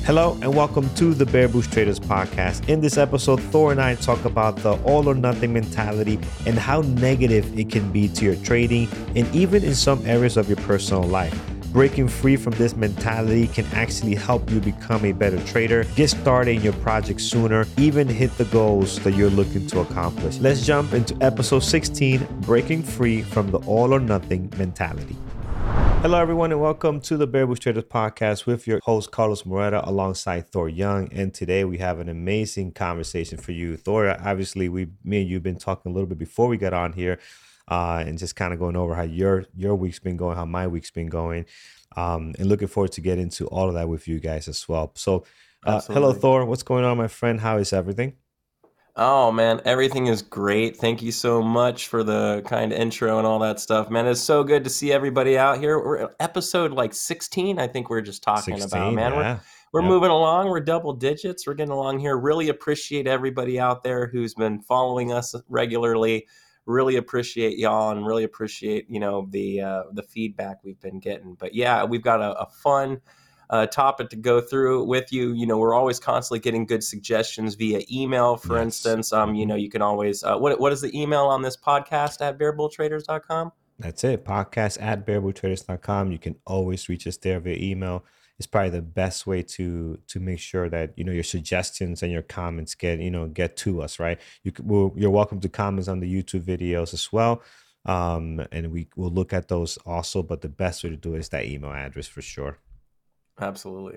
Hello and welcome to the Bear Bush Traders podcast. In this episode, Thor and I talk about the all or nothing mentality and how negative it can be to your trading and even in some areas of your personal life. Breaking free from this mentality can actually help you become a better trader, get started in your project sooner, even hit the goals that you're looking to accomplish. Let's jump into episode 16, Breaking Free from the All or Nothing Mentality. Hello, everyone, and welcome to the Bear Bush Traders podcast with your host, Carlos Moreta, alongside Thor Young. And today we have an amazing conversation for you. Thor, obviously, me and you have been talking a little bit before we got on here and just kind of going over how your week's been going, how my week's been going, and looking forward to get into all of that with you guys as well. So hello, Thor. What's going on, my friend? How is everything? Oh, man, everything is great. Thank you so much for the kind intro and all that stuff. Man, it's so good to see everybody out here. We're at episode like 16, I think we're just talking 16, about. Man, yeah. we're moving along. We're double digits. We're getting along here. Really appreciate everybody out there who's been following us regularly. Really appreciate y'all and really appreciate, the feedback we've been getting. But yeah, we've got a fun topic to go through with you. You know, we're always constantly getting good suggestions via email, for instance. You can always, what is the email on this podcast at bearbulltraders.com? That's it. Podcast at bearbulltraders.com. You can always reach us there via email. It's probably the best way to make sure that, your suggestions and your comments get to us, right? You're welcome to comments on the YouTube videos as well. And we will look at those also, but the best way to do it is that email address for sure. Absolutely.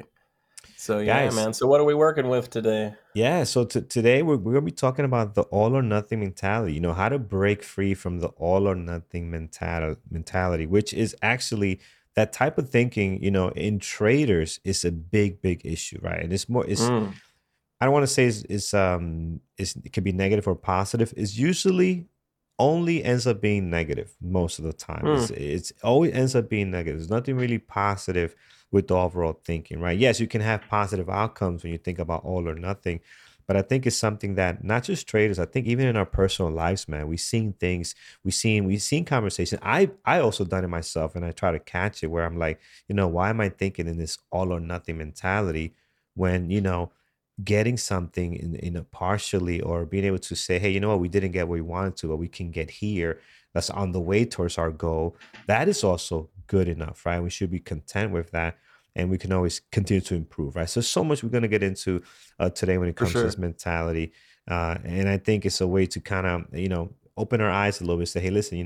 So yeah, guys, man. So what are we working with today? Yeah. So today we're going to be talking about the all or nothing mentality, how to break free from the all or nothing mentality, which is actually that type of thinking, in traders is a big, big issue, right? And I don't want to say it can be negative or positive. It's usually only ends up being negative most of the time. It's always ends up being negative. There's nothing really positive with the overall thinking, right? Yes, you can have positive outcomes when you think about all or nothing, but I think it's something that not just traders, I think even in our personal lives, man, we've seen things, we've seen conversations. I also done it myself, and I try to catch it where I'm like, why am I thinking in this all or nothing mentality when, getting something in a partially, or being able to say, hey, you know what, we didn't get what we wanted to, but we can get here. That's on the way towards our goal. That is also good enough, right? We should be content with that, and we can always continue to improve, right? So much we're going to get into today when it comes to this mentality. And I think it's a way to kind of, open our eyes a little bit, say, hey, listen,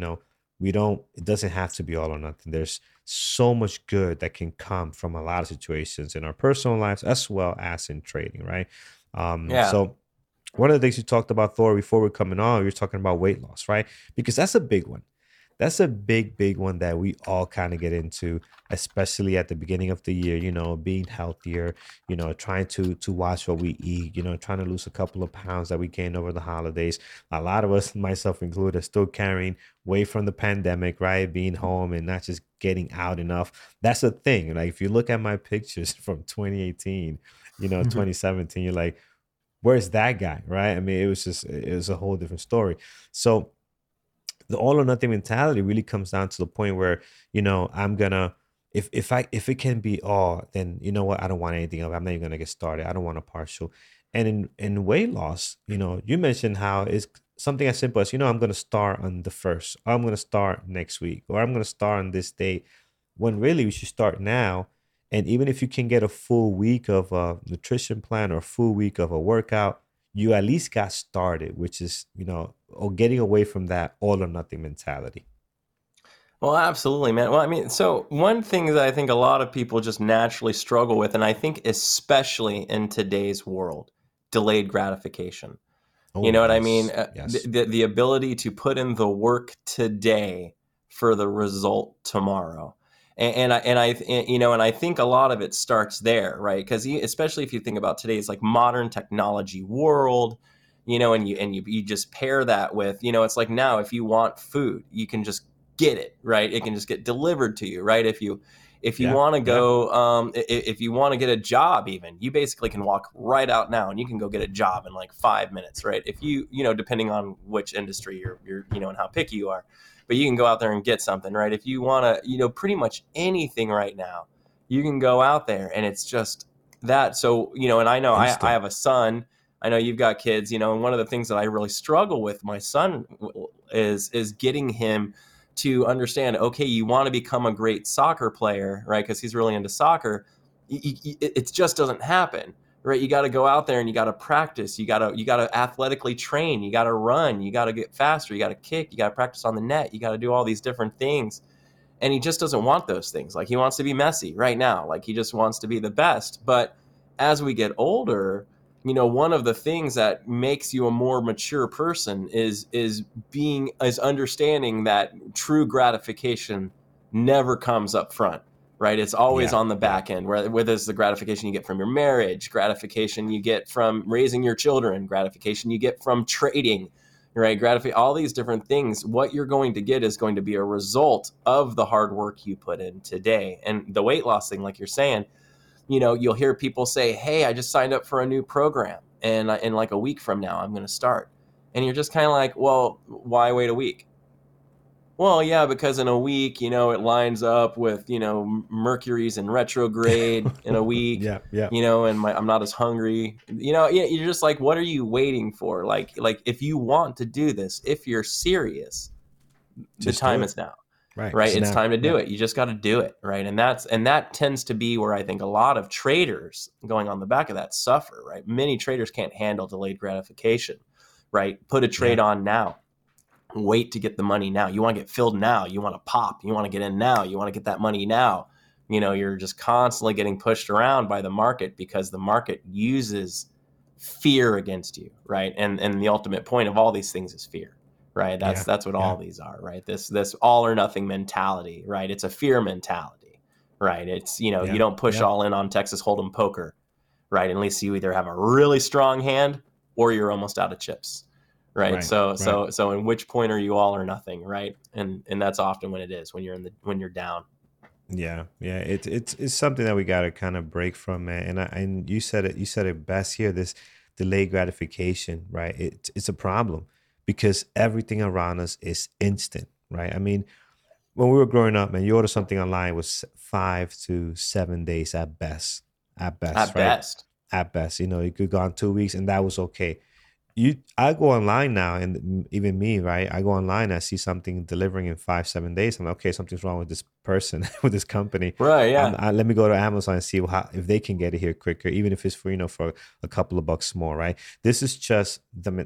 it doesn't have to be all or nothing. There's so much good that can come from a lot of situations in our personal lives as well as in trading, right? So one of the things you talked about, Thor, before we're coming on, you're talking about weight loss, right? Because that's a big one. That's a big, big one that we all kind of get into, especially at the beginning of the year, being healthier, trying to watch what we eat, trying to lose a couple of pounds that we gained over the holidays. A lot of us, myself included, are still carrying weight from the pandemic, right? Being home and not just getting out enough. That's the thing. Like, if you look at my pictures from 2018, 2017, you're like, where's that guy, right? I mean, it was a whole different story. So the all or nothing mentality really comes down to the point where, I'm gonna, if it can be all, then you know what, I don't want anything of it. I'm not even gonna get started. I don't want a partial. And in weight loss, you mentioned how it's something as simple as, I'm gonna start on the first, or I'm gonna start next week, or I'm gonna start on this date, when really we should start now. And even if you can get a full week of a nutrition plan or a full week of a workout, you at least got started, which is, or getting away from that all or nothing mentality. Well, absolutely, man. Well, I mean, so one thing that I think a lot of people just naturally struggle with, and I think especially in today's world, delayed gratification. You know what I mean? Yes. The ability to put in the work today for the result tomorrow. And I think a lot of it starts there, right? Because especially if you think about today's like modern technology world, and you just pair that with, it's like now if you want food, you can just get it, right? It can just get delivered to you, right? If you want to go, if you want to get a job, even you basically can walk right out now and you can go get a job in like 5 minutes, right? If depending on which industry you're and how picky you are, but you can go out there and get something, right? If you want to, pretty much anything right now, you can go out there and it's just that. So, and I know I Instant. have a son. I know you've got kids, and one of the things that I really struggle with my son is getting him to understand, okay, you want to become a great soccer player, right? Because he's really into soccer. It just doesn't happen, right? You got to go out there and you got to practice. You got to athletically train. You got to run. You got to get faster. You got to kick. You got to practice on the net. You got to do all these different things. And he just doesn't want those things. Like, he wants to be Messi right now. Like, he just wants to be the best. But as we get older, one of the things that makes you a more mature person is understanding that true gratification never comes up front, right? It's always Yeah, on the yeah, back end, whether it's the gratification you get from your marriage, gratification you get from raising your children, gratification you get from trading, right? Gratify, all these different things. What you're going to get is going to be a result of the hard work you put in today. And the weight loss thing, like you're saying, you'll hear people say, hey, I just signed up for a new program, and in like a week from now I'm going to start. And you're just kind of like, well, why wait a week? Well, yeah, because in a week, it lines up with, Mercury's in retrograde in a week, yeah, yeah. and I'm not as hungry. You're just like, what are you waiting for? Like if you want to do this, if you're serious, the Just do time it. is now, Right. right? It's It's now. time to do Yeah. it. You just got to do it, right? And that tends to be where I think a lot of traders going on the back of that suffer, right? Many traders can't handle delayed gratification, right? Put a trade Yeah. on now. Wait to get the money now. You want to get filled now. You want to pop. You want to get in now. You want to get that money now. You're just constantly getting pushed around by the market because the market uses fear against you, right? And the ultimate point of all these things is fear, right? That's Yeah. that's what Yeah. all these are, right? This all or nothing mentality, right? It's a fear mentality, right? It's, you Yeah. don't push Yeah. all in on Texas Hold'em poker, right? Unless you either have a really strong hand or you're almost out of chips, right? Right. So Right. so so in which point are you all or nothing, right? And that's often when it is, when you're down. Yeah, yeah, it's something that we gotta kind of break from, man. And you said it best here. This delayed gratification, right? It's a problem because everything around us is instant, right? I mean, when we were growing up, man, you order something online, it was 5 to 7 days at best, At right? best. At best, you could go on 2 weeks, and that was okay. I go online now, and even me, right? I go online, I see something delivering in 5 7 days. I'm like, okay, something's wrong with this person, with this company. Right, yeah. Let me go to Amazon and see if they can get it here quicker, even if it's for for a couple of bucks more, right? This is just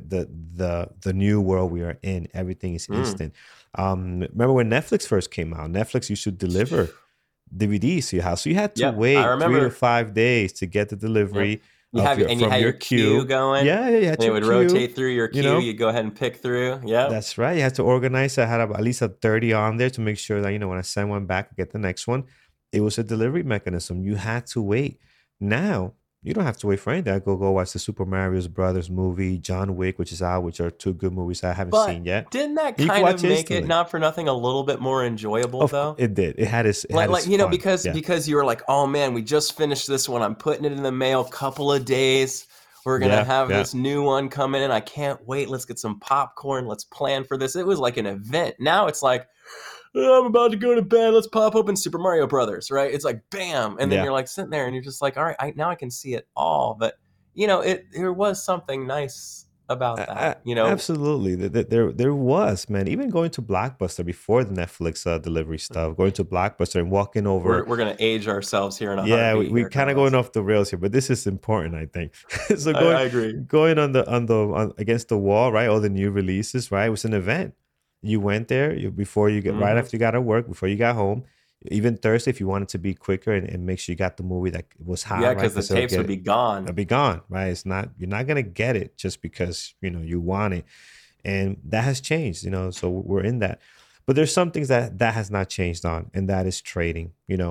the new world we are in. Everything is Mm. instant. Remember when Netflix first came out? Netflix used to deliver DVDs to your house, so you had to Yep, I wait 3 to 5 days to get the Yep. delivery You have your and you from had your your queue queue. going, Yeah, yeah, you had and it your would queue. rotate through your You queue. know, You go ahead and pick through. Yep. that's right. You had to organize. I had at least a 30 on there to make sure that when I send one back, I get the next one. It was a delivery mechanism. You had to wait. Now you don't have to wait for anything. I go watch the Super Mario Brothers movie, John Wick, which is out, which are two good movies I haven't seen But yet. didn't that And you can kind of watch it make it, instantly. not for nothing, a little bit more enjoyable though? It did. It Like had like its you know, fun. because Yeah. because you were like, oh man, we just finished this one. I'm putting it in the mail. Couple of days. We're gonna Yeah. have Yeah. this new one coming in. I can't wait. Let's get some popcorn. Let's plan for this. It was like an event. Now it's like, oh, I'm about to go to bed. Let's pop open Super Mario Brothers, right? It's like bam, and then Yeah. you're like sitting there, and you're just like, all right, now I can see it all. But there was something nice about that. Absolutely. There was, man. Even going to Blockbuster before the Netflix delivery stuff, going to Blockbuster and walking we're over. we're gonna age ourselves here in a Yeah, heartbeat we here, kind of going Carlos. off the rails here, but this is important, I think. So I agree. going on against the wall, right? All the new releases, right? It was an event. You went there before you get right Hmm. after you got to work, before you got home. Even Thursday, if you wanted to be quicker and make sure you got the movie that was Yeah, hot, right? because the Because they'll tapes get would it. be gone. It'll be gone, right? You're not gonna get it just because you want it, and that has changed. So we're in that, but there's some things that has not changed on, and that is trading.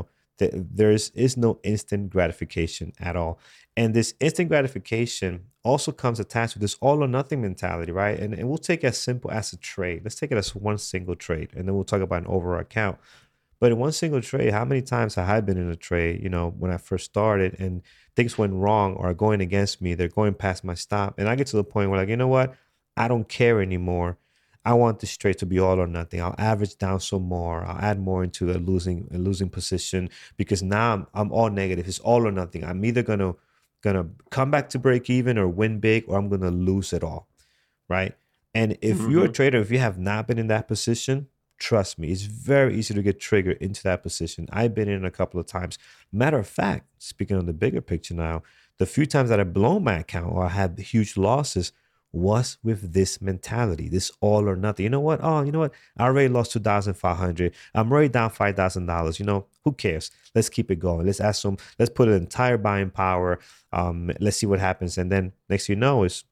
There is no instant gratification at all, and this instant gratification also comes attached with this all or nothing mentality, right? And we'll take it as simple as a trade. Let's take it as one single trade, and then we'll talk about an overall account. But in one single trade, how many times have I been in a trade, when I first started and things went wrong or are going against me, they're going past my stop. And I get to the point where, like, you know what? I don't care anymore. I want this trade to be all or nothing. I'll average down some more. I'll add more into a losing position because now I'm all negative. It's all or nothing. I'm either gonna come back to break even or win big, or I'm gonna lose it all, right? And if you're a Hmm. trader, if you have not been in that position, trust me, it's very easy to get triggered into that position. I've been in a couple of times. Matter of fact, speaking of the bigger picture now, the few times that I've blown my account or I had huge losses was with this mentality, this all or nothing. You know what? Oh, you know what? I already lost 2,500. I'm already down $5,000. Who cares? Let's keep it going. Let's add some. Let's put an entire buying power. Let's see what happens. And then next thing you know is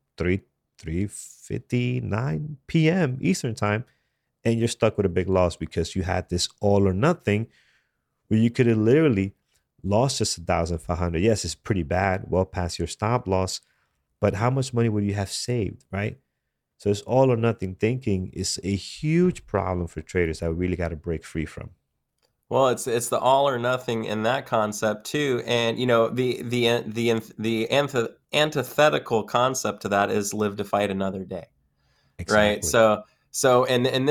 3:59 p.m. Eastern time, and you're stuck with a big loss because you had this all or nothing where you could have literally lost just 1,500. Yes, it's pretty bad, well past your stop loss, but how much money would you have saved, right? So it's all or nothing thinking is a huge problem for traders that we really got to break free from. Well, it's the all or nothing in that concept too, and the antithetical concept to that is live to fight another day. Right. Exactly. So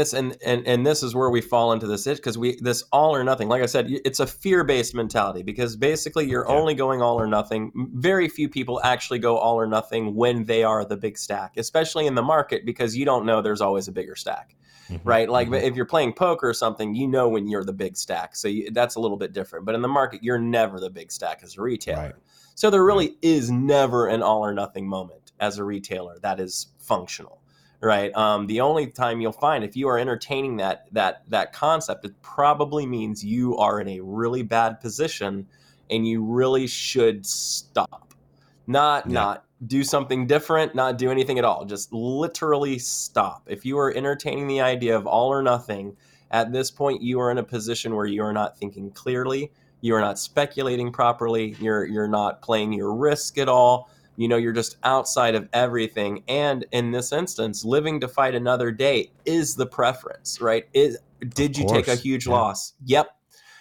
and this is where we fall into this because this all or nothing, like I said, it's a fear-based mentality because basically you're Yeah. only going all or nothing. Very few people actually go all or nothing when they are the big stack, especially in the market, because you don't know there's always a bigger stack. Hmm. Right. Like Hmm. if you're playing poker or something, when you're the big stack. So that's a little bit different. But in the market, you're never the big stack as a Right. retailer. So there Right. really is never an all or nothing moment as a retailer that is functional. Right. The only time you'll find if you are entertaining that concept, it probably means you are in a really bad position and you really should stop. Not Yeah. not do something different, not do anything at all. Just literally stop. If you are entertaining the idea of all or nothing, at this point you are in a position where you are not thinking clearly, you are not speculating properly, you're not playing your risk at all. You're just outside of everything. And in this instance, living to fight another day is the preference, right? Of Did you take a course. huge Yeah. loss? Yep.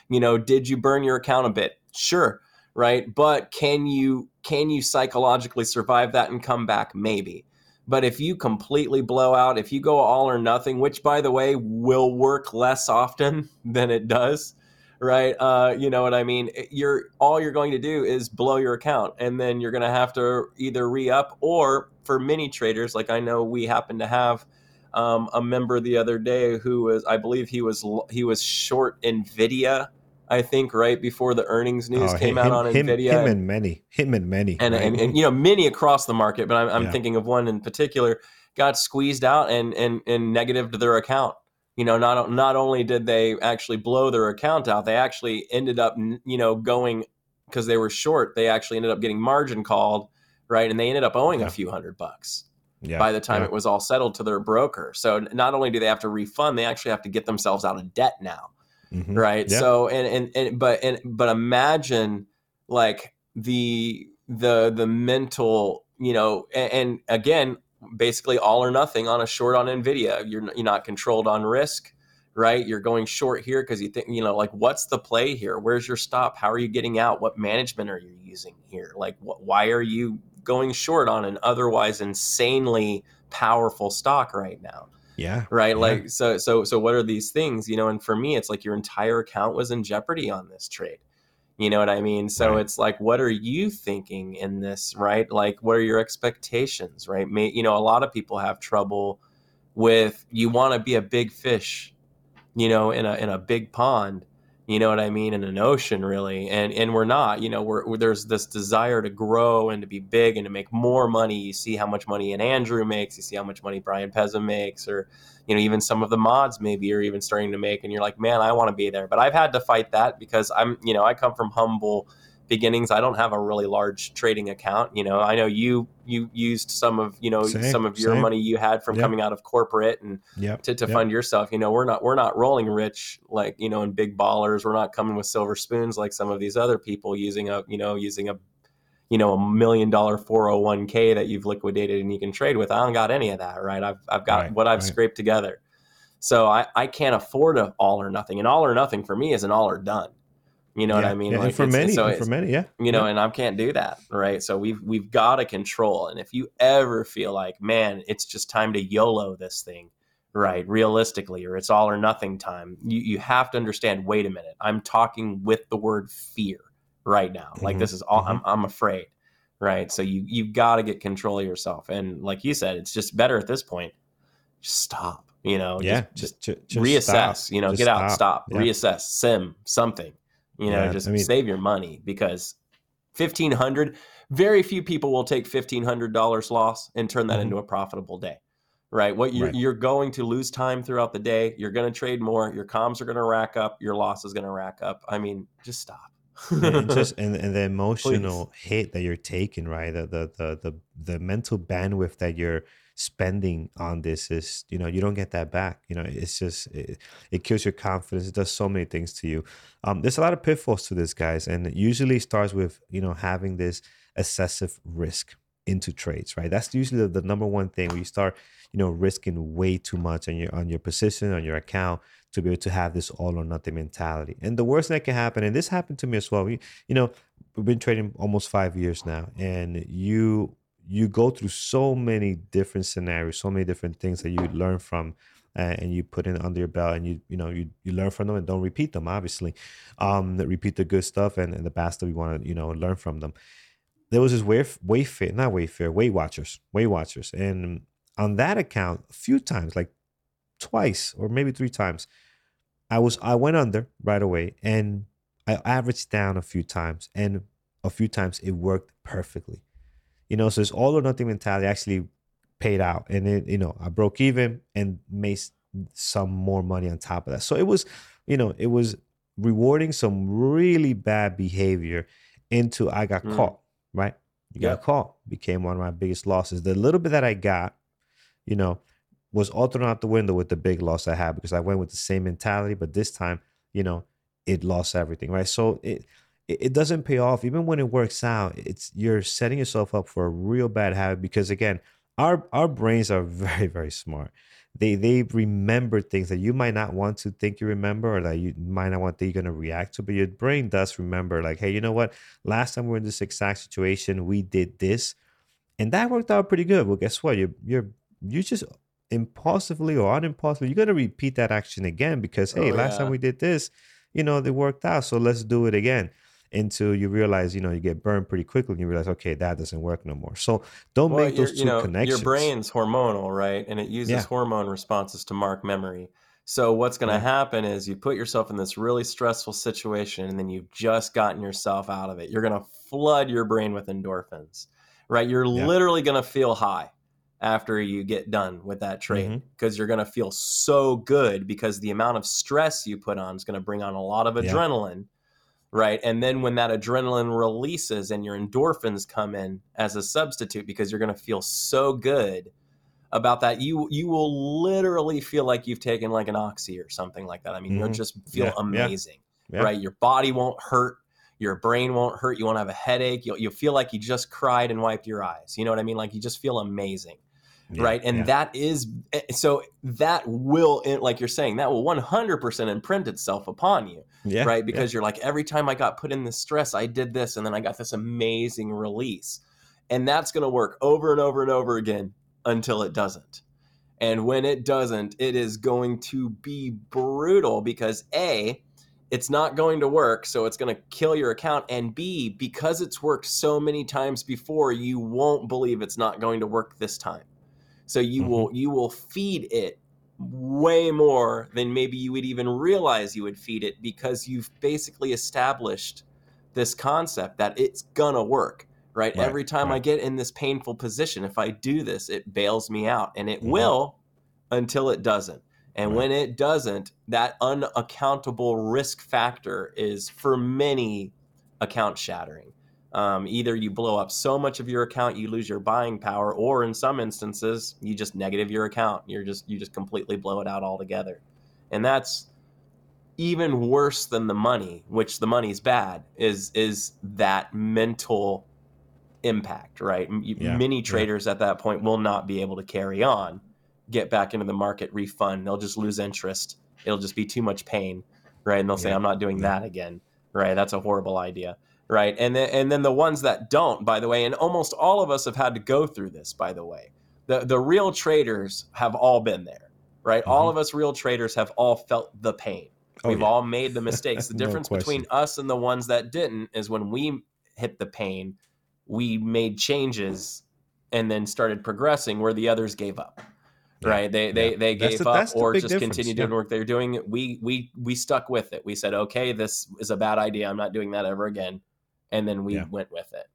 Did you burn your account a bit? Sure, right? But can you psychologically survive that and come back? Maybe. But if you completely blow out, if you go all or nothing, which by the way will work less often than it does, right? You know what I mean? You're going to do is blow your account, and then you're going to have to either re-up, or for many traders, like I know we happen to have a member the other day who was, I believe he was short Nvidia, I think, right before the earnings news Oh, came out on him Nvidia, and many, and right? and, and many across the market, but I'm Yeah. thinking of one in particular, got squeezed out and negative to their account. Not only did they actually blow their account out, they actually ended up going, because they were short. They actually ended up getting margin called, right, and they ended up owing a Yeah. few $100 Yeah. by the time Yeah. it was all settled to their broker. So not only do they have to refund, they actually have to get themselves out of debt now, Hmm. right? Yeah. So but imagine like the mental, and again, basically all or nothing on a short on Nvidia. You're not controlled on risk, right? You're going short here because you think, like, what's the play here? Where's your stop? How are you getting out? What management are you using here? Like, why are you going short on an otherwise insanely powerful stock right now? Yeah. Right. Yeah. Like, so what are these things? And for me, it's like your entire account was in jeopardy on this trade. You know what I mean? So Right. it's like, what are you thinking in this, right? Like, what are your expectations, right? A lot of people have trouble with, you want to be a big fish, in a big pond, you know what I mean, in an ocean, really. And we're not, there's this desire to grow and to be big and to make more money. You see how much money an Andrew makes, you see how much money Brian Pezza makes, or even some of the mods maybe are even starting to make, and you're like, man, I want to be there. But I've had to fight that because I come from humble beginnings. I don't have a really large trading account. I know you used Same. some of your Same. money you had from Yeah. coming out of corporate and Yep. to Yep. fund yourself. We're not rolling rich, like, in big ballers. We're not coming with silver spoons like some of these other people using $1 million 401k that you've liquidated and you can trade with. I don't got any of that, right? I've got Right. what I've Right. scraped together. So I can't afford a all or nothing. And all or nothing for me is an all or done. You know what I Yeah. mean? Yeah. And Like, for many, and for many, yeah. Yeah. and I can't do that, right? So we've got to control. And if you ever feel like, man, it's just time to YOLO this thing, right? Realistically, or it's all or nothing time. You have to understand, wait a minute, I'm talking with the word fear right now. Like, Hmm. this is all, Hmm. I'm afraid, right? So you've got to get control of yourself. And like you said, it's just better at this point. Just stop, Yeah, just just stop. reassess, Just get out, stop. stop, Yeah. reassess, sim, something, Yeah. I just mean, save your money, because 1,500, very few people will take $1,500 loss and turn that mhm, into a profitable day, right? What right. you're going to lose time throughout the day. You're going to trade more. Your comms are going to rack up. Your loss is going to rack up. I mean, just stop. And just and the Please. emotional hit that you're taking, right? The mental bandwidth that you're spending on this is, you don't get that back. It's just it kills your confidence. It does so many things to you. There's a lot of pitfalls to this, guys, and it usually starts with having this excessive risk into trades, right? That's usually the number one thing where you start risking way too much on your position, on your account, to be able to have this all or nothing mentality. And the worst that can happen, and this happened to me as well. We've been trading almost 5 years now, and you go through so many different scenarios, so many different things that you learn from, and you put in under your belt, and you learn from them and don't repeat them. Obviously, repeat the good stuff and the bad stuff. You want to learn from them. There was this Wayfair, not Wayfair, Weight Watchers, and on that account, a few times, like twice or maybe three times, I went under right away, and I averaged down a few times, and a few times it worked perfectly. So this all or nothing mentality actually paid out, and I broke even and made some more money on top of that. So it was rewarding some really bad behavior into I got Mm, caught, right? You got yep. caught, became one of my biggest losses. The little bit that I got, you know, was all thrown out the window with the big loss I had, because I went with the same mentality, but this time, you know, it lost everything, right? So it doesn't pay off even when it works out. It's You're setting yourself up for a real bad habit, because again, our brains are very, very smart. They remember things that you might not want to think you remember, or that you might not want that you're gonna react to, but your brain does remember. Like, hey, you know what? Last time we were in this exact situation, we did this, and that worked out pretty good. Well, guess what? You just impulsively or unimpulsively, you're gonna repeat that action again, because hey, Oh last time yeah. we did this, they worked out. So let's do it again. Until you realize, you get burned pretty quickly, and you realize, okay, that doesn't work no more. So don't Well, make those two your connections. brain's hormonal, right? And it uses Yeah. hormone responses to mark memory. So what's going to Yeah. happen is you put yourself in this really stressful situation, and then you've just gotten yourself out of it. You're going to flood your brain with endorphins, right? You're Yeah. literally going to feel high after you get done with that Mm-hmm. trade, because you're going to feel so good, because the amount of stress you put on is going to bring on a lot of Yeah. adrenaline, right? And then when that adrenaline releases and your endorphins come in as a substitute, because you're going to feel so good about that, you will literally feel like you've taken like an oxy or something like that. I mean, you'll Mm-hmm. just feel Yeah. Yeah. amazing, Yeah. right? Your body won't hurt, your brain won't hurt, you won't have a headache, you'll feel like you just cried and wiped your eyes. You know what I mean? Like, you just feel amazing, Yeah. right? And Yeah. that is, so that will, like you're saying, that will 100% imprint itself upon you, Yeah. right? Yeah. Because you're like, every time I got put in this stress, I did this, and then I got this amazing release. And that's going to work over and over and over again until it doesn't. And when it doesn't, it is going to be brutal, because A, it's not going to work, so it's going to kill your account. And B, because it's worked so many times before, you won't believe it's not going to work this time. So Mm-hmm. you will feed it way more than maybe you would even realize you would feed it, because you've basically established this concept that it's gonna work, right? Right. Every time I Right. get in this painful position, if I do this, it bails me out, and it Mm-hmm. will, until it doesn't. And Right. when it doesn't, that unaccountable risk factor is, for many, account shattering. Either you blow up so much of your account you lose your buying power, or in some instances you just negative your account. You just completely blow it out altogether, and that's even worse than the money, which the money's bad, is that mental impact, right? Yeah. Many Yeah. traders at that point will not be able to carry on, get back into the market, refund. They'll just lose interest. It'll just be too much pain, right? And they'll say, Yeah. I'm not doing Yeah. that again, right? That's a horrible idea, right? And then the ones that don't, by the way, and almost all of us have had to go through this, by the way. The real traders have all been there, right? All Hmm. of us real traders have all felt the pain. Oh We've yeah. all made the mistakes. The No difference between question. us and the ones that didn't is when we hit the pain, we made changes and then started progressing where the others gave up. Yeah. Right? They Yeah. they they That's gave the up that's the or big just difference. continued Yeah. doing what they're doing. We stuck with it. We said, okay, this is a bad idea. I'm not doing that ever again. And then we Yeah. went with it.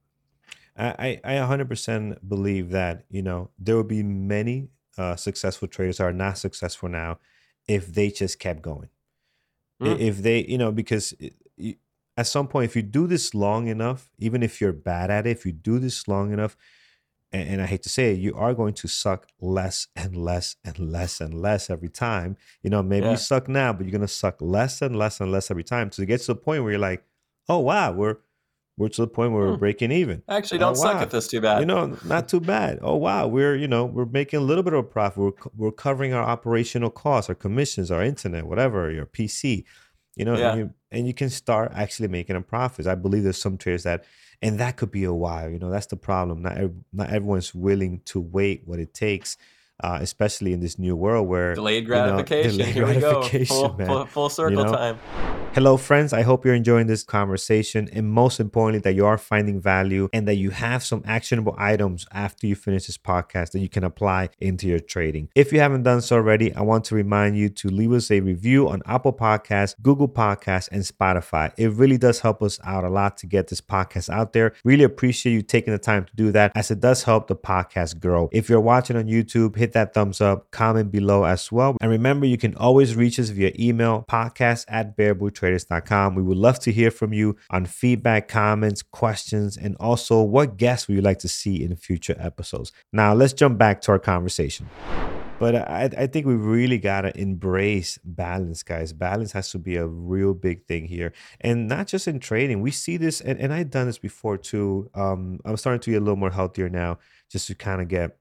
I 100% believe that, there will be many successful traders that are not successful now if they just kept going. Mm, If they, because at some point, if you do this long enough, even if you're bad at it, if you do this long enough, and I hate to say it, you are going to suck less and less and less and less every time. Maybe you yeah. suck now, but you're gonna suck less and less and less every time. So it gets to the point where you're like, oh wow, we're to the point where we're Hmm. breaking even. I actually Oh don't suck at wow, this too bad. not too bad. Oh wow, we're making a little bit of a profit. We're covering our operational costs, our commissions, our internet, whatever, your PC. And Yeah. you can start actually making a profit. I believe there's some traders that, and that could be a while. That's the problem. Not everyone's willing to wait what it takes, especially in this new world where Delayed gratification. delayed Here we go. gratification, man. Full You circle know, time. Hello, friends. I hope you're enjoying this conversation. And most importantly, that you are finding value and that you have some actionable items after you finish this podcast that you can apply into your trading. If you haven't done so already, I want to remind you to leave us a review on Apple Podcasts, Google Podcasts, and Spotify. It really does help us out a lot to get this podcast out there. Really appreciate you taking the time to do that, as it does help the podcast grow. If you're watching on YouTube, hit that thumbs up, comment below as well. And remember, you can always reach us via email, podcast@bearbootraders.com. We would love to hear from you on feedback, comments, questions, and also what guests would you like to see in future episodes. Now, let's jump back to our conversation. But I think we really got to embrace balance, guys. Balance has to be a real big thing here. And not just in trading. We see this, and I've done this before too. I'm starting to get a little more healthier now, just to kind of get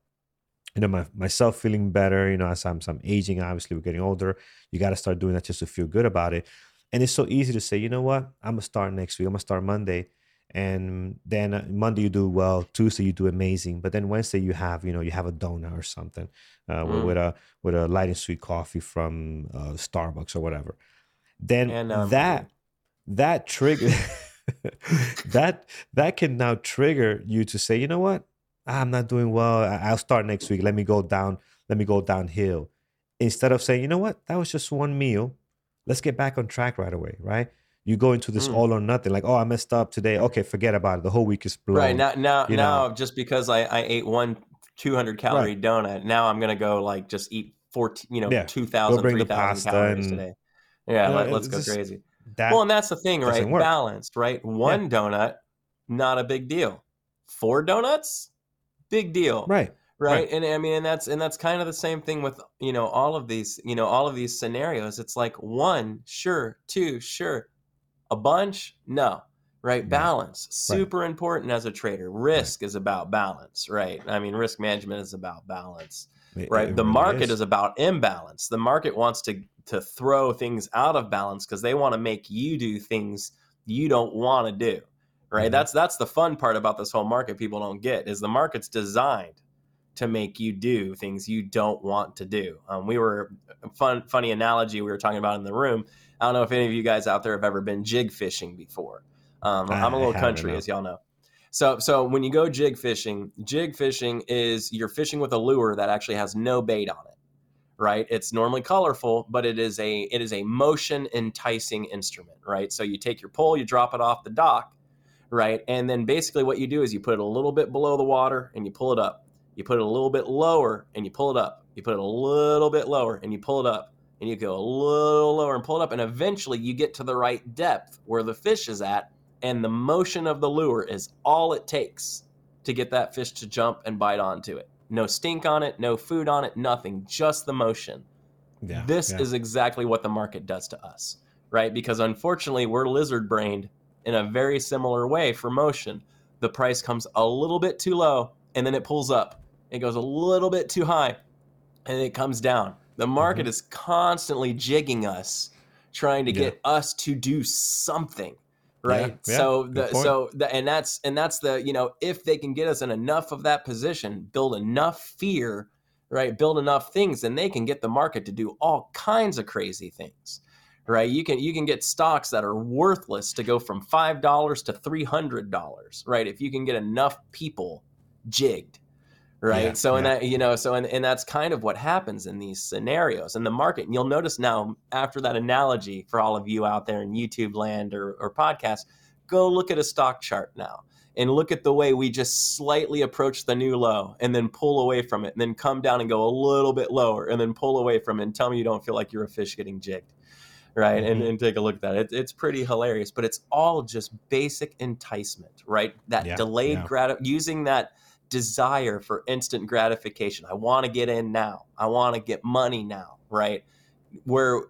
myself feeling better. As I'm aging, obviously we're getting older. You got to start doing that just to feel good about it. And it's so easy to say, you know what, I'm gonna start next week. I'm gonna start Monday, and then Monday you do well, Tuesday you do amazing, but then Wednesday you have a donut or something, Mm. with a light and sweet coffee from Starbucks or whatever. Then And now I'm hungry. that trigger that can now trigger you to say, you know what, I'm not doing well. I'll start next week. Let me go down. Let me go downhill. Instead of saying, you know what, that was just one meal. Let's get back on track right away, right? You go into this Mm. all or nothing, like, oh, I messed up today. Okay, forget about it. The whole week is Right. blown. You know, Now, just because I ate one 200 right? calorie donut, now I'm going to go like just eat 14, Yeah. Go 2,000, bring the 3,000 pasta, calories and today. Yeah. Let's it's go just crazy. Well, that and that's the thing, doesn't right? work. Balanced, right? Yeah. One donut, not a big deal. 4 donuts, big deal. Right. Right. Right. And I mean, and that's kind of the same thing with, all of these scenarios. It's like one, sure, two, sure. A bunch? No. Right? No. Balance. Right. Super important as a trader. Right. Risk is about balance, right? I mean, risk management is about balance, It right? The really market is. is about imbalance. The market wants to throw things out of balance because they want to make you do things you don't want to do. Right? Hmm. That's the fun part about this whole market people don't get is the market's designed to make you do things you don't want to do. We were funny analogy we were talking about in the room. I don't know if any of you guys out there have ever been jig fishing before. I'm a I little haven't. country, No. as y'all know. So when you go jig fishing is you're fishing with a lure that actually has no bait on it, right? It's normally colorful, but it is a motion enticing instrument, right? So you take your pole, you drop it off the dock, right? And then basically what you do is you put it a little bit below the water and you pull it up. You put it a little bit lower and you pull it up. You put it a little bit lower and you pull it up. And you go a little lower and pull it up. And eventually you get to the right depth where the fish is at. And the motion of the lure is all it takes to get that fish to jump and bite onto it. No stink on it, no food on it, nothing, just the motion. Yeah. This Yeah. is exactly what the market does to us, right? Because unfortunately, we're lizard brained in a very similar way for motion. The price comes a little bit too low and then it pulls up. It goes a little bit too high and it comes down. The Hmm. market is constantly jigging us, trying to Yeah. get us to do something, Yeah. right? Yeah. So Good point. and that's the if they can get us in enough of that position, build enough fear, right? Build enough things and they can get the market to do all kinds of crazy things, right? You can get stocks that are worthless to go from $5 to $300, right? If you can get enough people jigged, right? Yeah, So in yeah. that, and that's kind of what happens in these scenarios in the market. And you'll notice now, after that analogy, for all of you out there in YouTube land or podcasts, go look at a stock chart now and look at the way we just slightly approach the new low and then pull away from it and then come down and go a little bit lower and then pull away from it, and tell me you don't feel like you're a fish getting jigged, right? Hmm. And take a look at that. It's pretty hilarious, but it's all just basic enticement, right? That Yeah, delayed yeah. using that desire for instant gratification. I want to get in now. I want to get money now, right? Where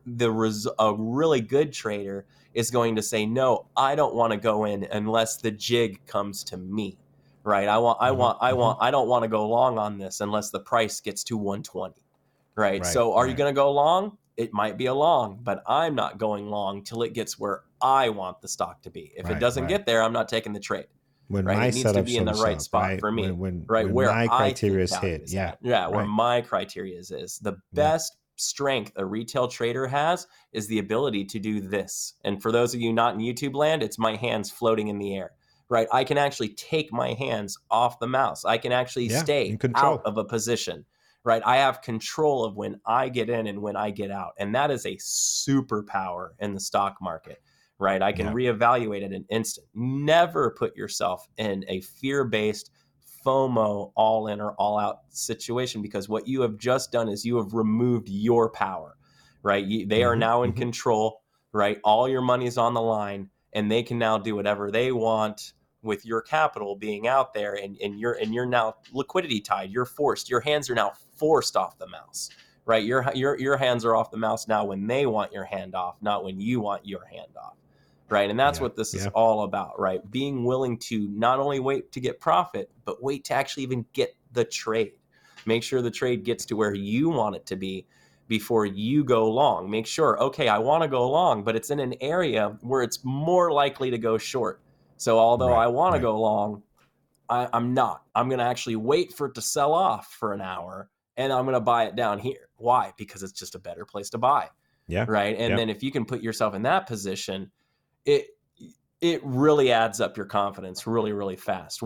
a really good trader is going to say, no, I don't want to go in unless the jig comes to me, right? Hmm. Hmm. I don't want to go long on this unless the price gets to 120, right? Right, So are you right. going to go long? It might be a long, but I'm not going long till it gets where I want the stock to be. If it Right, doesn't right. get there, I'm not taking the trade, When right? my It needs to setup be in the shows right up, spot right? for When me, when right? when Where my I criteria think is value hit. is Yeah, at. Yeah, where right. my criteria is. The Yeah. best strength a retail trader has is the ability to do this. And for those of you not in YouTube land, it's my hands floating in the air, right? I can actually take my hands off the mouse. I can actually Yeah. In stay out control. of a position, right? I have control of when I get in and when I get out. And that is a superpower in the stock market, right? I can Yeah. reevaluate at an instant. Never put yourself in a fear-based FOMO all in or all out situation, because what you have just done is you have removed your power, right? They are Hmm. now in Hmm. control, right? All your money's on the line and they can now do whatever they want with your capital being out there, and you're now liquidity tied. You're forced. Your hands are now forced off the mouse, right? Your hands are off the mouse now when they want your hand off, not when you want your hand off, right? And that's Yeah, what this is yeah. all about, right? Being willing to not only wait to get profit, but wait to actually even get the trade. Make sure the trade gets to where you want it to be before you go long. Make sure, okay, I want to go long, but it's in an area where it's more likely to go short. So although I Right, want to right. go long, I'm not. I'm going to actually wait for it to sell off for an hour, and I'm going to buy it down here. Why? Because it's just a better place to buy, Yeah, right? And yeah. then if you can put yourself in that position, it it really adds up your confidence really, really fast.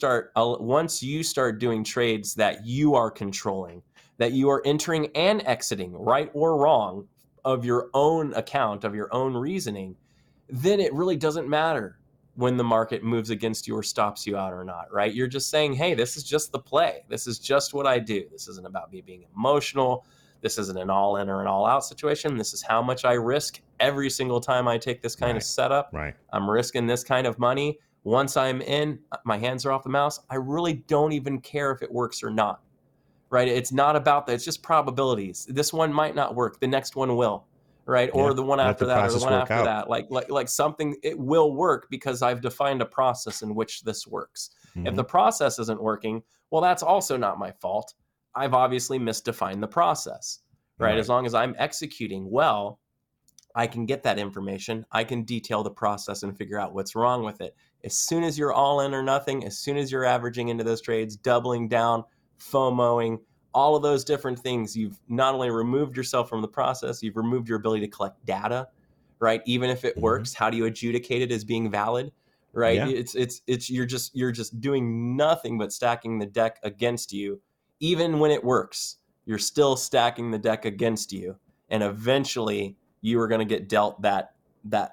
Once you start doing trades that you are controlling, that you are entering and exiting, right or wrong, of your own account, of your own reasoning, then it really doesn't matter when the market moves against you or stops you out or not, right? You're just saying, hey, this is just the play. This is just what I do. This isn't about me being emotional. This isn't an all in or an all out situation. This is how much I risk every single time I take this kind of Right, setup. right. I'm risking this kind of money. Once I'm in, my hands are off the mouse. I really don't even care if it works or not, right? It's not about that. It's just probabilities. This one might not work. The next one will, right? Yeah. Or the one Let the after that, or the process one work after out. that. Like something, it will work because I've defined a process in which this works. If Hmm. the process isn't working, well, that's also not my fault. I've obviously misdefined the process, right? As Right. long as I'm executing well, I can get that information. I can detail the process and figure out what's wrong with it. As soon as you're all in or nothing, as soon as you're averaging into those trades, doubling down, FOMOing, all of those different things, you've not only removed yourself from the process, you've removed your ability to collect data, right? Even if it Hmm. works, how do you adjudicate it as being valid, right? Yeah. It's you're just doing nothing but stacking the deck against you. Even when it works, you're still stacking the deck against you, and eventually you are going to get dealt that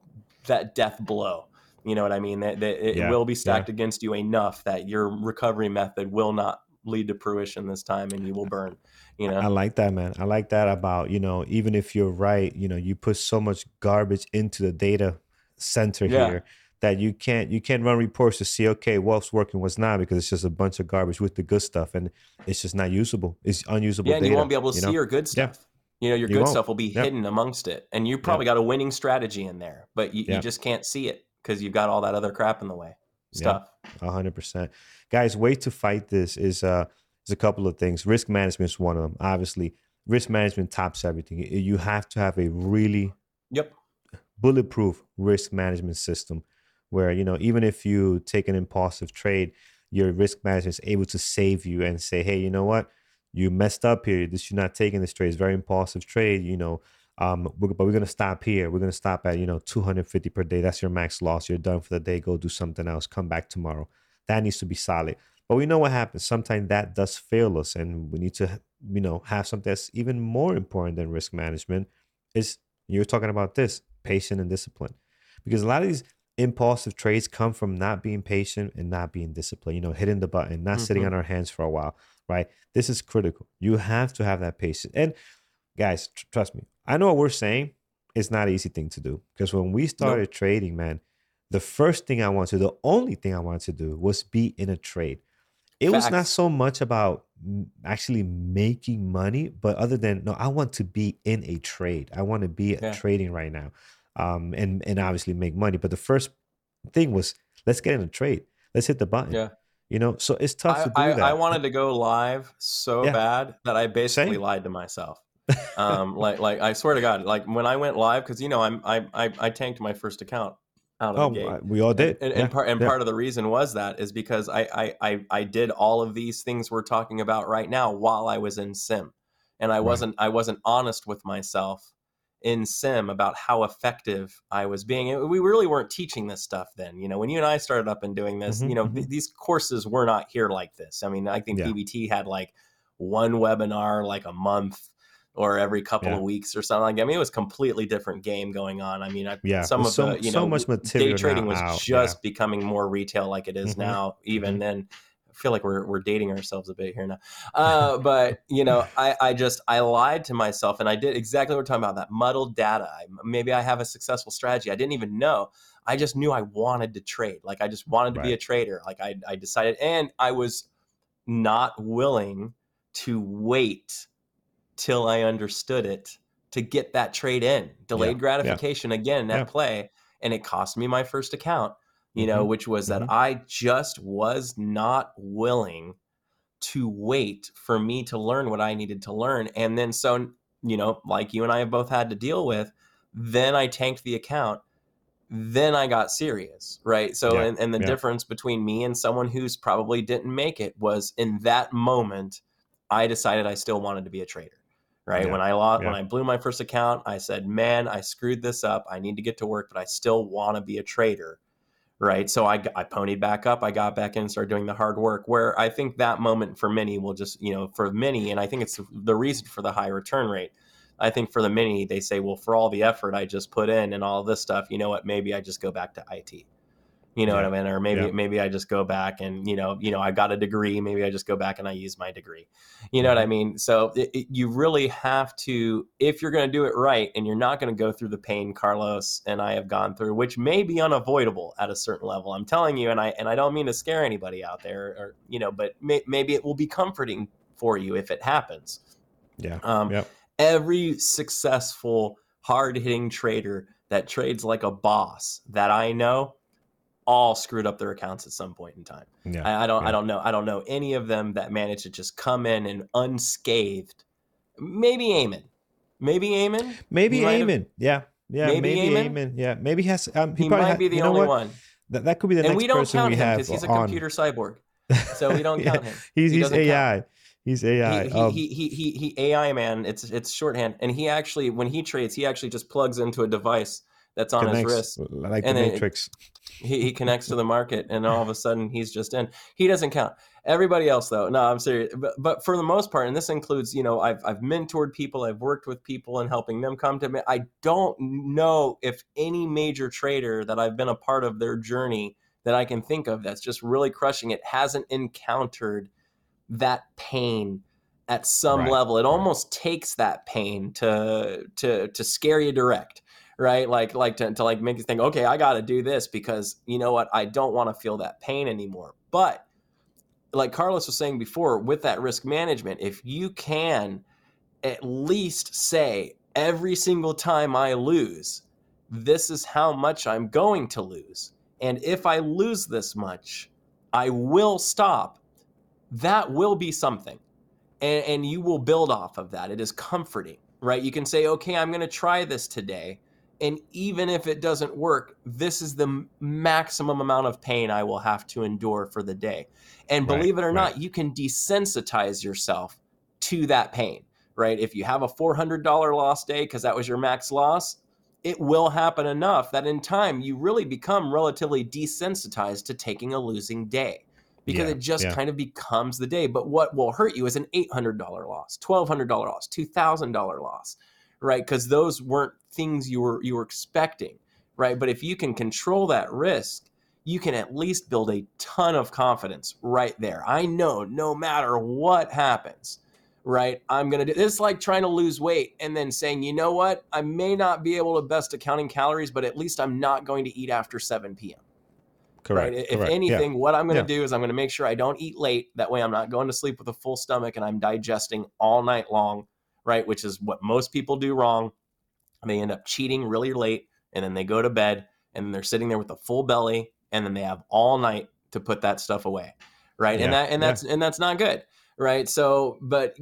that death blow. You know what I mean? That it Yeah. will be Yeah. stacked against you enough that your recovery method will not lead to fruition this time, and you will burn. You I know? like that, man. I like that about, even if you're right, you put so much garbage into the data center Yeah, here that you can't run reports to see, okay, what's working, what's not, because it's just a bunch of garbage with the good stuff, and it's just not usable. It's unusable yeah, and you won't data, be able to you see know? your good Yeah, stuff. Your you good won't. stuff will be Yep. hidden amongst it, and you probably Yep. got a winning strategy in there, but you Yep. just can't see it because you've got all that other crap in the way. Yep. Stuff. 100%. Guys, way to fight this is a couple of things. Risk management is one of them. Obviously, risk management tops everything. You have to have a really Yep. bulletproof risk management system where, even if you take an impulsive trade, your risk manager is able to save you and say, hey, you know what? you messed up here. This you're not taking this trade. It's very impulsive trade. But we're gonna stop here. We're gonna stop at 250 per day. That's your max loss. You're done for the day. Go do something else. Come back tomorrow. That needs to be solid. But we know what happens. Sometimes that does fail us, and we need to have something that's even more important than risk management. Is you're talking about this patience and discipline, because a lot of these impulsive trades come from not being patient and not being disciplined. Hitting the button, not sitting Mm-hmm. on our hands for a while. Right. This is critical. You have to have that patience. And guys, trust me, I know what we're saying. It's not an easy thing to do, because when we Nope. started trading, man, the first thing I wanted to, the only thing I wanted to do was be in a trade. It was not Facts. so much about actually making money, but other than, no, I want to be in a trade. I want to be Yeah. trading right now, and obviously make money. But the first thing was, let's get in a trade. Let's hit the button. Yeah. So it's tough I, to I, do I that. wanted to go live so Yeah, bad that I basically same. lied to myself. Like I swear to God, like when I went live, because I tanked my first account out of the Oh, gate, we all and did. and, and Yeah, part and yeah, part of the reason was that is because I did all of these things we're talking about right now while I was in sim, and right. I wasn't honest with myself in sim about how effective I was being. And we really weren't teaching this stuff then. When you and I started up and doing this, Hmm, hmm. these courses were not here like this. I mean, I think Yeah, BBT had like one webinar like a month or every couple of yeah, weeks or something. Like, I mean, it was a completely different game going on. I mean, yeah. some There's of the, so much day material now trading was out. Yeah. just becoming more retail like it is Hmm, now. hmm. Even then, I feel like we're dating ourselves a bit here now. But I lied to myself, and I did exactly what we're talking about, that muddled data. Maybe I have a successful strategy. I didn't even know. I just knew I wanted to trade. Like I just wanted to be Right. a trader. Like I decided, and I was not willing to wait till I understood it to get that trade in. Yeah, Delayed yeah, gratification again, yeah. net play. And it cost me my first account, Hmm, which was that hmm. I just was not willing to wait for me to learn what I needed to learn. And then, so, like you and I have both had to deal with, then I tanked the account. Then I got serious, right? So, Yeah, and the yeah, difference between me and someone who's probably didn't make it was in that moment, I decided I still wanted to be a trader, right? yeah, When yeah. I blew my first account, I said, man, I screwed this up. I need to get to work, but I still want to be a trader, right? So I ponied back up. I got back in and started doing the hard work, where I think that moment for many will just, for many, and I think it's the reason for the high return rate. I think for the many, they say, well, for all the effort I just put in and all this stuff, you know what, maybe I just go back to IT. You know what I Yeah, mean? Or yeah. maybe I just go back and, I got a degree. Maybe I just go back and I use my degree. You know what I Hmm. mean? So you really have to, if you're going to do it right, and you're not going to go through the pain Carlos and I have gone through, which may be unavoidable at a certain level. I'm telling you, and I don't mean to scare anybody out there, or, but maybe it will be comforting for you if it happens. Yeah, Um, yeah, every successful, hard hitting trader that trades like a boss that I know all screwed up their accounts at some point in time. yeah, I yeah. don't know any of them that managed to just come in and unscathed. Maybe Eamon. Maybe Eamon. He Maybe might have. Amen. Yeah, yeah. Maybe Maybe Eamon. Amen. Yeah, maybe he has. He He probably might has. be You the know only what? one, That could be the and next we don't person we count him because have he's a on. computer cyborg. So we don't Yeah, count him. he's He he's doesn't count. AI. He's AI. He AI man. It's shorthand, and he actually, when he trades, he actually just plugs into a device that's on his Connects wrist, like the and then Matrix. he connects to the market, and all of a sudden he's just in. He doesn't count. Everybody else, though, no, I'm serious. But for the most part, and this includes, I've mentored people, I've worked with people and helping them come to me. I don't know if any major trader that I've been a part of their journey that I can think of that's just really crushing it hasn't encountered that pain at some Right. level. It Right. almost takes that pain to scare you direct, right? Like to like make you think, okay, I got to do this because you know what, I don't want to feel that pain anymore. But like Carlos was saying before, with that risk management, if you can at least say every single time I lose, this is how much I'm going to lose, and if I lose this much, I will stop. That will be something, and you will build off of that. It is comforting, right? You can say, okay, I'm going to try this today, and even if it doesn't work, this is the maximum amount of pain I will have to endure for the day. And Right. believe it or Right. not, you can desensitize yourself to that pain, right? If you have a $400 loss day because that was your max loss, it will happen enough that in time you really become relatively desensitized to taking a losing day because Yeah. it just Yeah. kind of becomes the day. But what will hurt you is an $800 loss, $1,200 loss, $2,000 loss, right? Because those weren't things you were expecting, right? But if you can control that risk, you can at least build a ton of confidence right there. I know no matter what happens, right, I'm going to do this. Like trying to lose weight and then saying, you know what, I may not be able to best at counting calories, but at least I'm not going to eat after 7 p.m. Right. Correct. If Correct. Yeah. anything, what I'm going to Yeah. do is I'm going to make sure I don't eat late. That way I'm not going to sleep with a full stomach and I'm digesting all night long, right? Which is what most people do wrong. They end up cheating really late and then they go to bed and then they're sitting there with a full belly and then they have all night to put that stuff away, right? Yeah. And that's not good, right? So, but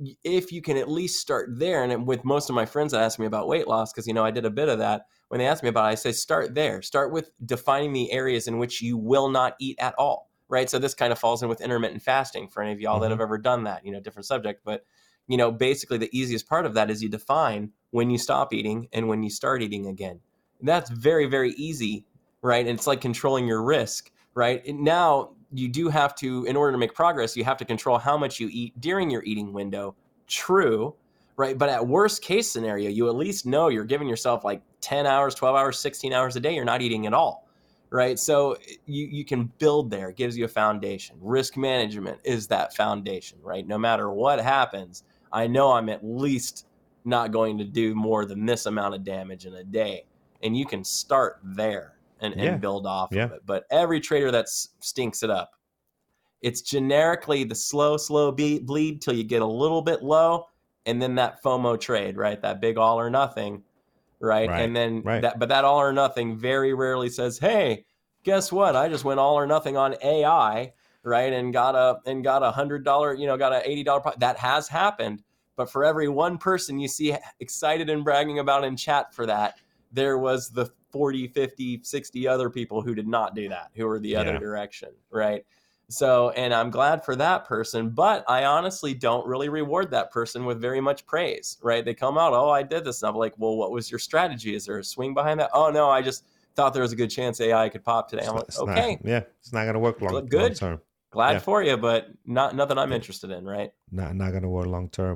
if you can at least start there, and with most of my friends that ask me about weight loss, because I did a bit of that, when they ask me about it, I say start there. Start with defining the areas in which you will not eat at all, right? So this kind of falls in with intermittent fasting for any of y'all that Mm-hmm. have ever done that, different subject, but basically the easiest part of that is you define when you stop eating and when you start eating again. That's very, very easy, right? And it's like controlling your risk, right? And now you do have to, in order to make progress, you have to control how much you eat during your eating window. True, right? But at worst case scenario, you at least know you're giving yourself like 10 hours, 12 hours, 16 hours a day. You're not eating at all, right? So you can build there. It gives you a foundation. Risk management is that foundation, right? No matter what happens, I know I'm at least not going to do more than this amount of damage in a day. And you can start there Yeah. and build off Yeah. of it. But every trader that stinks it up, it's generically the slow bleed till you get a little bit low. And then that FOMO trade, right? That big all or nothing, right? Right. And then Right. that all or nothing very rarely says, hey, guess what? I just went all or nothing on AI, right? And got a $100, got a $80. That has happened. But for every one person you see excited and bragging about in chat for that, there was the 40, 50, 60 other people who did not do that, who were the other Yeah. direction, right? So, and I'm glad for that person, but I honestly don't really reward that person with very much praise, right? They come out, oh, I did this. And I'm like, well, what was your strategy? Is there a swing behind that? Oh, no, I just thought there was a good chance AI could pop today. I'm like, It's not. okay, Yeah. It's not gonna work long good. term. Glad Yeah. for you, but nothing I'm Yeah. interested in, right? Not gonna work long term.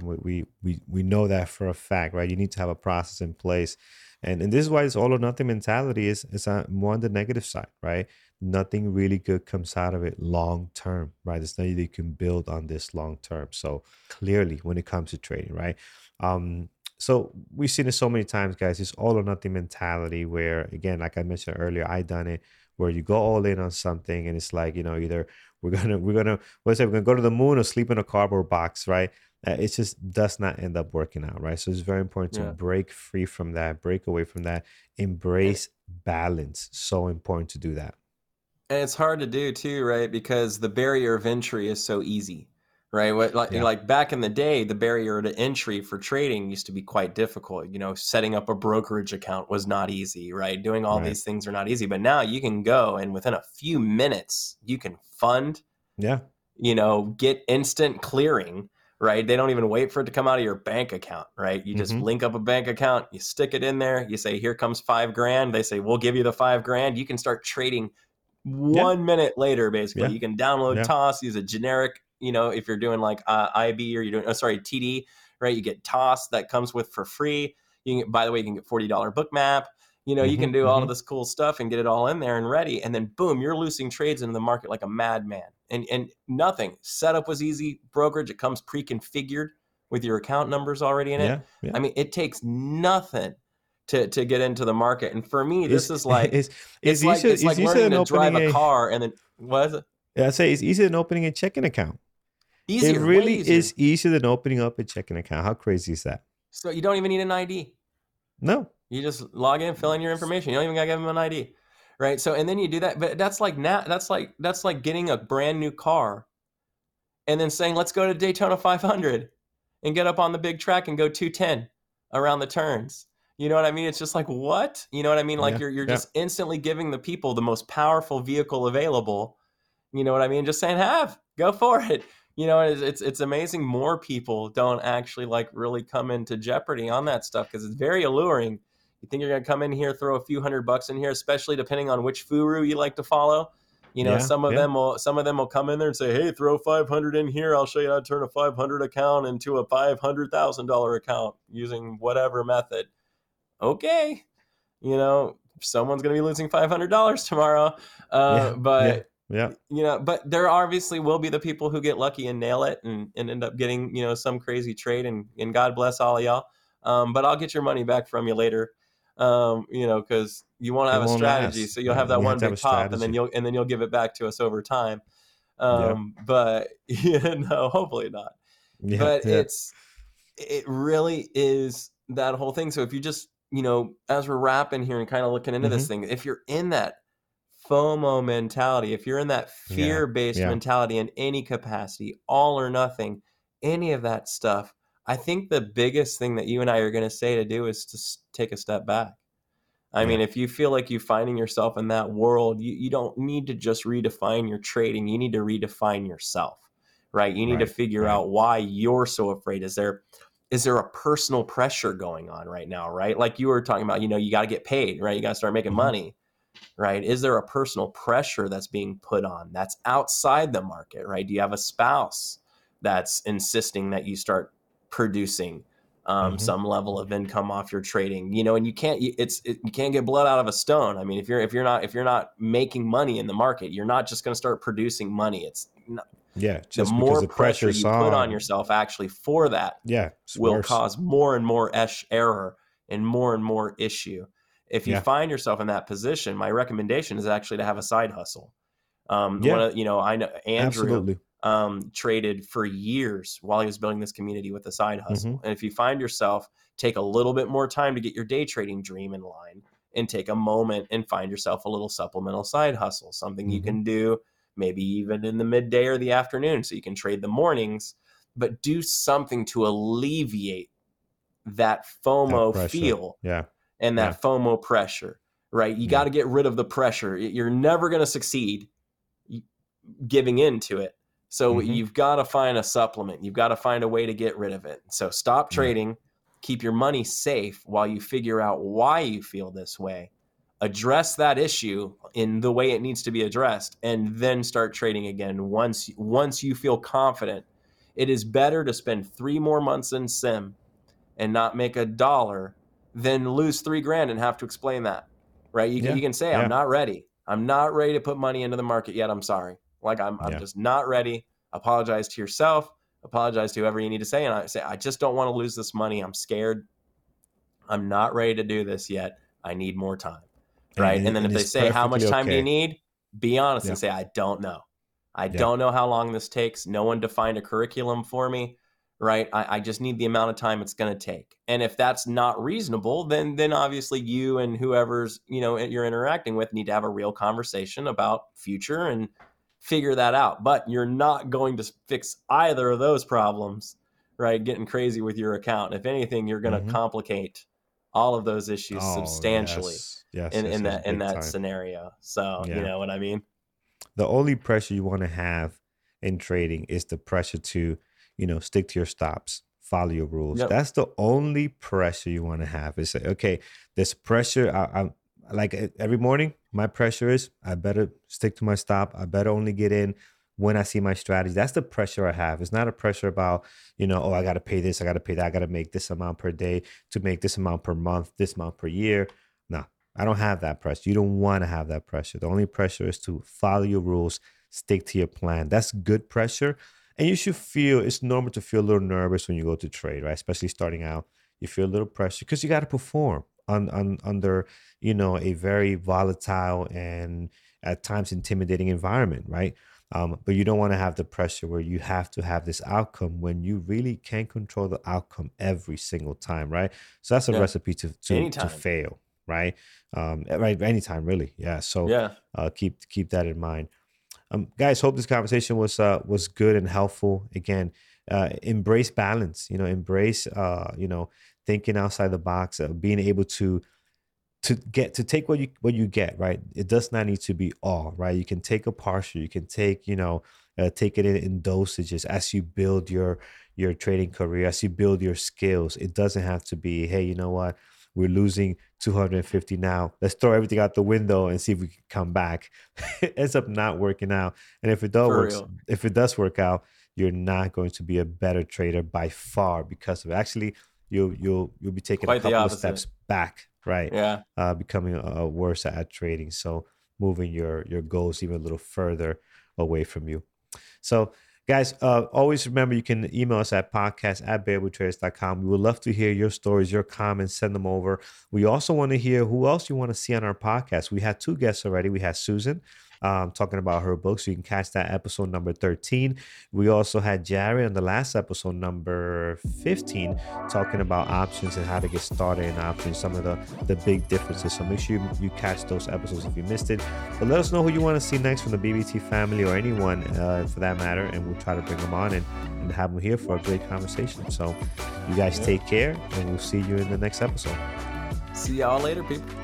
We know that for a fact, right? You need to have a process in place, and this is why this all or nothing mentality is more on the negative side, right? Nothing really good comes out of it long term, right? There's nothing you can build on this long term. So clearly, when it comes to trading, right? So we've seen it so many times, guys. This all or nothing mentality, where again, like I mentioned earlier, I done it, where you go all in on something, and it's like either we're gonna go to the moon or sleep in a cardboard box, right? It just does not end up working out, right? So it's very important to Yeah. break free from that, break away from that, embrace balance. So important to do that. And it's hard to do too, right? Because the barrier of entry is so easy, right? Yeah. Like back in the day, the barrier to entry for trading used to be quite difficult. Setting up a brokerage account was not easy, right? Doing all Right. these things are not easy. But now you can go and within a few minutes, you can fund, Yeah. get instant clearing, right? They don't even wait for it to come out of your bank account, right? You just Mhm. link up a bank account, you stick it in there, you say, here comes $5,000. They say, we'll give you the $5,000. You can start trading Yeah. 1 minute later. Basically, Yeah. you can download Yeah. Toss, use a generic, if you're doing like IB or you're doing, TD, right? You get Toss that comes with for free. By the way, you can get $40 book map. You can Mhm. do all of Mhm. this cool stuff and get it all in there and ready. And then boom, you're loosing trades into the market like a madman. And nothing. Setup was easy. Brokerage, it comes pre-configured with your account numbers already in it. Yeah. Yeah. I mean, it takes nothing to get into the market. And for me, It's this is like it's easier it's like easier learning than to drive opening a a car and then what is it? yeah, I say it's easier than opening a checking account. It Easier, way really easier. is easier than opening up a checking account. How crazy is that? So you don't even need an ID. No. You just log in, fill in your information. You don't even gotta give them an ID, right? So and then you do that, but that's like that's like getting a brand new car and then saying let's go to Daytona 500 and get up on the big track and go 210 around the turns. You know what I mean? It's just like what? You know what I mean? Like Yeah. you're Yeah. just instantly giving the people the most powerful vehicle available. You know what I mean? Just saying, go for it. it's amazing more people don't actually like really come into jeopardy on that stuff because it's very alluring. You think you're gonna come in here, throw a few $100 in here, especially depending on which guru you like to follow. Yeah, yeah, Some of them will come in there and say, "Hey, throw 500 in here. I'll show you how to turn a 500 account into a $500,000 account using whatever method." Okay, someone's going to be losing $500 tomorrow. yeah, yeah, But yeah, but there obviously will be the people who get lucky and nail it and end up getting, some crazy trade, and God bless all of y'all. But I'll get your money back from you later. Because you won't it have a won't strategy, last. so you'll Yeah, have that you have one to have a big pop, and then strategy. you'll give it back to us over time. Yep. But no, hopefully not. Yeah, But yeah. it really is that whole thing. So if you just, as we're wrapping here and kind of looking into this Hmm. thing, if you're in that FOMO mentality, if you're in that Yeah, fear-based yeah. mentality in any capacity, all or nothing, any of that stuff, I think the biggest thing that you and I are going to say to do is to take a step back. I Yeah, mean, if you feel like you're finding yourself in that world, you don't need to just redefine your trading. You need to redefine yourself, right? You need to right, figure right. out why you're so afraid. Is there a personal pressure going on right now, right? Like you were talking about, you got to get paid, right? You got to start making Hmm. money, right? Is there a personal pressure that's being put on that's outside the market, right? Do you have a spouse that's insisting that you start producing Hmm. some level of income off your trading? And you can't get blood out of a stone. I mean, if you're not making money in the market, you're not just going to start producing money. It's not, Yeah, the just because more the pressure pressure's you put on on. yourself actually for that Yeah, it's will worse. cause more and more error and more issue. If you Yeah, find yourself in that position, my recommendation is actually to have a side hustle. One yeah, of I know Andrew absolutely. traded for years while he was building this community with a side Hmm. hustle. And if you find yourself, take a little bit more time to get your day trading dream in line, and take a moment and find yourself a little supplemental side hustle, something you Hmm. can do maybe even in the midday or the afternoon, so you can trade the mornings, but do something to alleviate that That FOMO pressure. feel Yeah, and yeah, that FOMO pressure, right? You got yeah. to get rid of the pressure. You're never going to succeed giving into it. So Hmm. you've got to find a supplement. You've got to find a way to get rid of it. So stop Yeah, trading, keep your money safe while you figure out why you feel this way. Address that issue in the way it needs to be addressed, and then start trading again once you feel confident. It is better to spend 3 more months in sim and not make a dollar than lose 3 grand and have to explain that, right? You yeah, can say, I'm yeah, not ready. I'm not ready to put money into the market yet. I'm sorry. Like I'm yeah. just not ready. Apologize to yourself. Apologize to whoever you need to say. And I say, I just don't want to lose this money. I'm scared. I'm not ready to do this yet. I need more time. And Right. And and, then and if they it's say, how perfectly much time do you okay. need? Be honest Yeah, and say, I don't know. I yeah. don't know how long this takes. No one defined a curriculum for me. Right. I just need the amount of time it's going to take. And if that's not reasonable, then obviously you and whoever's, you're interacting with need to have a real conversation about future and figure that out. But you're not going to fix either of those problems, right? Getting crazy with your account. If anything, you're going to Hmm. complicate all of those issues Oh, substantially yes, yes, in, yes, in yes, that in big that time. scenario. So you Yeah. know what I mean? The only pressure you want to have in trading is the pressure to, stick to your stops, follow your rules. Yep. That's the only pressure you want to have. Is say, okay, this pressure. I'm like every morning. My pressure is I better stick to my stop. I better only get in when I see my strategy. That's the pressure I have. It's not a pressure about, oh, I got to pay this, I got to pay that, I got to make this amount per day to make this amount per month, this amount per year. No, I don't have that pressure. You don't want to have that pressure. The only pressure is to follow your rules, stick to your plan. That's good pressure. And you should feel it's normal to feel a little nervous when you go to trade, right? Especially starting out. You feel a little pressure because you got to perform under, a very volatile and at times intimidating environment, right? But you don't want to have the pressure where you have to have this outcome when you really can't control the outcome every single time, right? So that's a Yeah. recipe to Anytime. fail, right? Right, anytime really. Yeah. So Yeah. keep that in mind. Guys, hope this conversation was good and helpful. Again, embrace balance. Embrace thinking outside the box, being able to to take what you get, right? It does not need to be all, right? You can take a partial, you can take, take it in dosages as you build your trading career, as you build your skills. It doesn't have to be, hey, you know what, we're losing 250 now, let's throw everything out the window and see if we can come back. It ends up not working out. And For real. if it does work out, you're not going to be a better trader by far because of it. Actually, you'll be taking a Quite the couple of opposite. steps back, right? Yeah. Becoming worse at trading. So moving your goals even a little further away from you. So, guys, always remember you can email us at podcast@bearwoodtraders.com. We would love to hear your stories, your comments, send them over. We also want to hear who else you want to see on our podcast. We had two guests already. We had Susan talking about her book, so you can catch that episode number 13. We also had Jared on the last episode, number 15, talking about options and how to get started in options, some of the big differences. So make sure you catch those episodes if you missed it. But let us know who you want to see next from the BBT family or anyone for that matter, and we'll try to bring them on and have them here for a great conversation. So you guys take care, and we'll see you in the next episode. See y'all later, people.